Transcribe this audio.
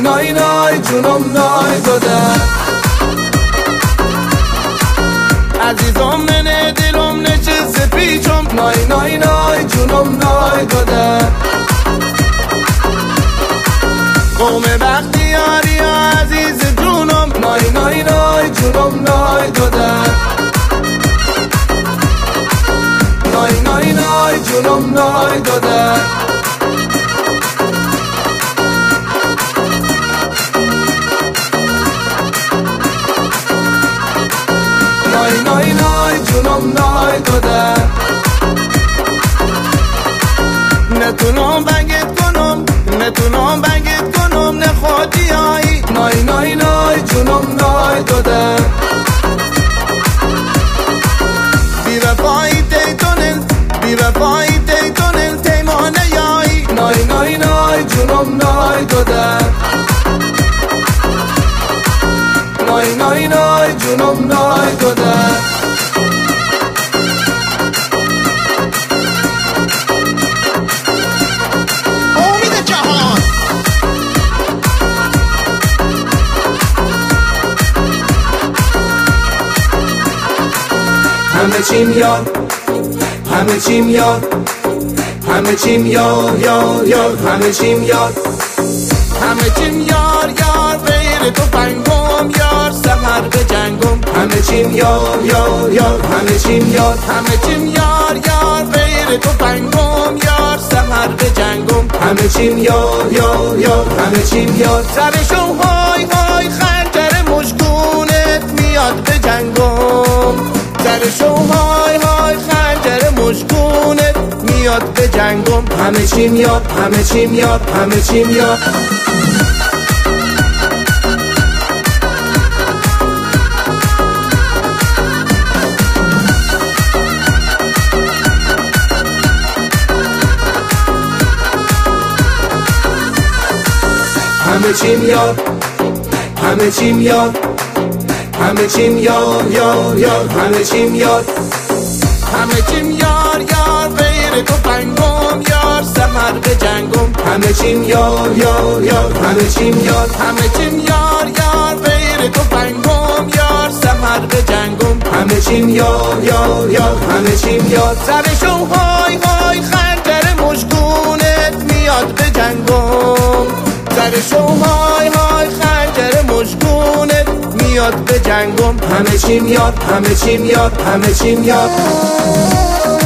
نای نای جونم نای داده عزیزم من دلم نشسته پیچم نای نای نای جونم نای داده قوم بختیاری عزیز جونم نای نای نای جونم نای داده نای نای نای جونم نای داده نای نای نای جونم نای داده نتونم بنگت کنم نتونم بنگت کنم نخوادی آیی نای نای نای جونم نای داده بی وفایی تیتونل بی وفایی تیتونل تیمانه یایی نای نای نای جونم نای داده نای نای نای جونم نای داده امید جهان همه چیم یار همه چیم یار همه چیم یار یار یار همه چیم یار همه چیم یار یار غیر تو پنگم یار سفر به جنگم همه چیم یار یار یار همه چیم یار همه چیم یار یار غیر تو پنگم یار سفر به جنگم همه چیم یار یار یار همه چیم یار سرشو های های خنجر مشکونت میاد به جنگم سرشو های های خنجر مشکونت میاد به جنگم همه چیم یار همه چیم یار همه چیم یار همه چیم یار همه چیم یار همه چیم یار یار یار همه چیم یار همه چیم یار یار غیر تو پنگم یار سفر به جنگم همه چیم یار یار یار همه چیم یار همه چیم یار یار غیر تو پنگم یار سفر به جنگم همه چیم یار یار یار همه چیم یار سرشو های های خنجر مشکونت میاد به جنگم سرشو های های خنجر مشکونت میاد به جنگم همه چیم یار همه چیم یار همه چیم یار